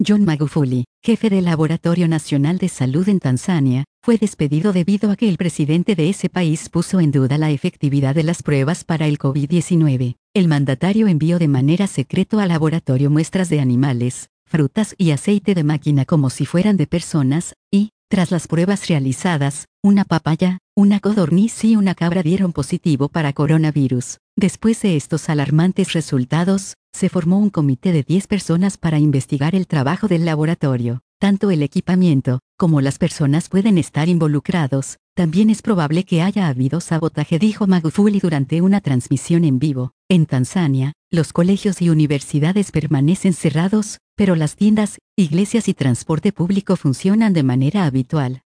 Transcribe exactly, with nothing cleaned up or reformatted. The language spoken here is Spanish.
John Magufuli, jefe del Laboratorio Nacional de Salud en Tanzania, fue despedido debido a que el presidente de ese país puso en duda la efectividad de las pruebas para el COVID diecinueve. El mandatario envió de manera secreta al laboratorio muestras de animales, frutas y aceite de máquina como si fueran de personas, y, tras las pruebas realizadas, una papaya, una codorniz y una cabra dieron positivo para coronavirus. Después de estos alarmantes resultados, se formó un comité de diez personas para investigar el trabajo del laboratorio. Tanto el equipamiento, como las personas pueden estar involucrados. También es probable que haya habido sabotaje, dijo Magufuli durante una transmisión en vivo. En Tanzania, los colegios y universidades permanecen cerrados, pero las tiendas, iglesias y transporte público funcionan de manera habitual.